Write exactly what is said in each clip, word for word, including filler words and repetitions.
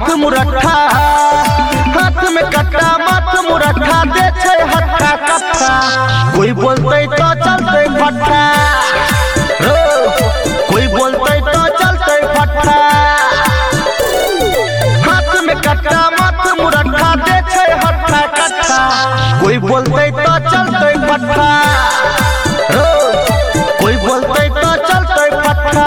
हाथ मुरठा हाथ में कट्टा मत मुरठा दे छे हट्ठा कट्ठा कोई बोलते तो चलते फट्टा कोई बोलते तो चलते फट्टा हाथ में कट्टा मत मुरठा दे छे हट्ठा कट्ठा कोई बोलते तो चलते फट्टा कोई बोलते तो चलते फट्टा।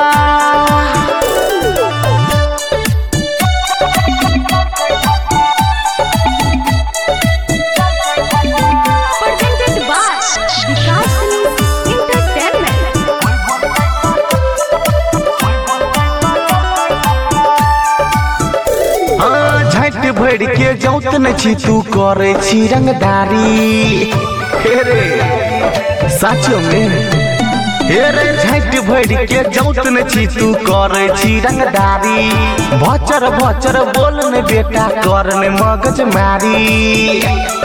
झट भर के जौत न छी तू करे छी रंगदारी हेरे साचो में हेरे झट भर के जौत न छी तू करे छी रंगदारी भचर भचर बोल न बेटा कर न मगज मारी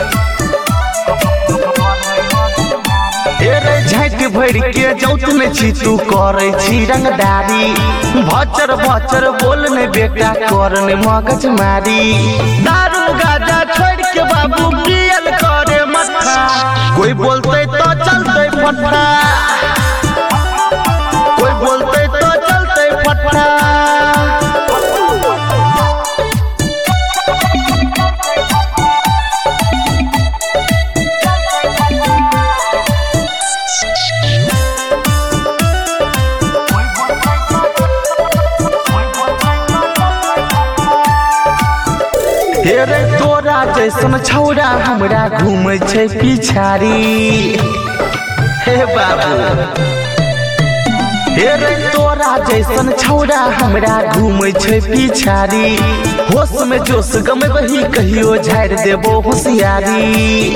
हेरे झट भर के जौत न छी तू करे छी रंगदारी भचर भचर बोल न बेटा कर न मगज मारी दारू गाजा छोड़ के बाबू पियल करे मट्ठा कोई बोलते तो चलते फट्टा कोई बोलते तो चलते फट्टा। हेरे तोरा जैसन छौड़ा हमरा घूमे छे पिछारी हे बाबू हेरे तोरा जैसन छौड़ा हमरा घूमे छे पिछारी होश में जोश गम बही कहियो झाड़ देबो होशियारी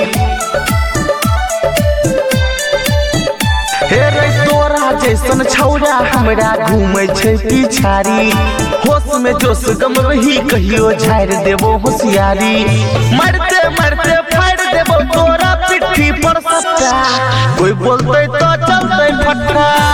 हेरे तोरा जैसन छौड़ा हमरा घूमे छे पिछारी होश में जोश गम वही कहियो झाड़ देबो होशियारी मरते मरते फाड़ देबो तोरा पिट्ठी पर सट्टा कोई बोलते तो चलते फट्टा